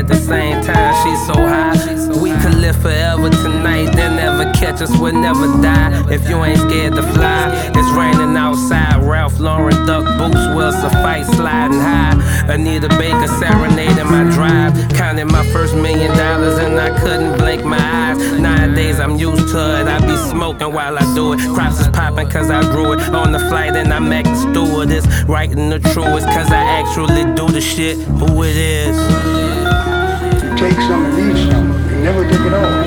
the same time, she's so high. We could live forever tonight, they'll never catch us, we'll never die. If you ain't scared to fly, it's raining outside. Ralph Lauren duck boots will suffice, sliding high. Anita Baker serenading my drive. Counted my first $1 million and I couldn't blink my eyes. Nowadays I'm used to it, I be smoking while I do it. Crops is popping cause I grew it. On the flight and I'm acting stewardess. Writing the truest cause I actually do the shit. Who it is? Take some and leave some. You never take it all.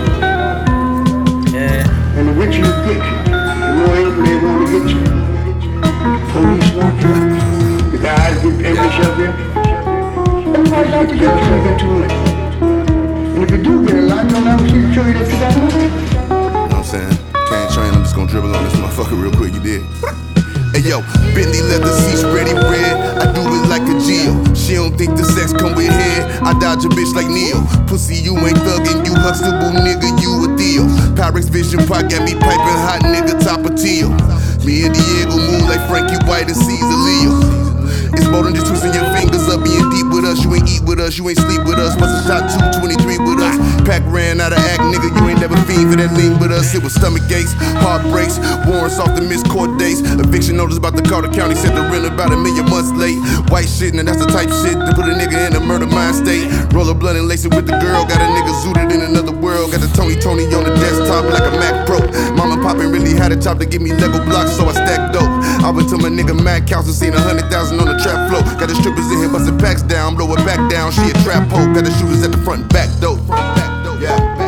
Yeah. And the richer you get, the more angry they want to get you. The police want you. The guys get English up there. Everybody's out to get you before you get too late. And if you do get a lot, you'll never see the tree that you got on. You know what I'm saying? Can't train, I'm just gonna dribble on this motherfucker real quick, you did? Hey yo, Bentley leather seats ready red. I do it like a Geo. She don't think the sex come with head. I dodge a bitch like Neo. Pussy, you ain't thuggin', you Huxtable, nigga, you a Theo. Pyrex Vision Pot got me piping hot, nigga, top of teal. Me and Diego move like Frankie White and Caesar Leo. It's more than just twisting your fingers up, being deep with us. You ain't eat with us, you ain't sleep with us. Must have shot 223 with us. Pack ran out of act, nigga. You ain't never fiend for that lean with us. It was stomach aches, heartbreaks, warrants off the missed court dates. Eviction notice about the Carter County, set the rent about 1 million months late. White shit, and that's the type shit to put a nigga in a murder mind state. Roll a blunt and lace it with the girl. Got a nigga zooted in another world. Got the Tony on the desktop like a Mac Pro. Mama poppin' really had a chop to give me Lego blocks, so I stacked dope. I went to my nigga Mac House and seen 100,000 on the trap flow. Got the strippers in here bustin' packs down, blow it back down. She a trap hoe. Got the shooters at the front and back door. Yeah.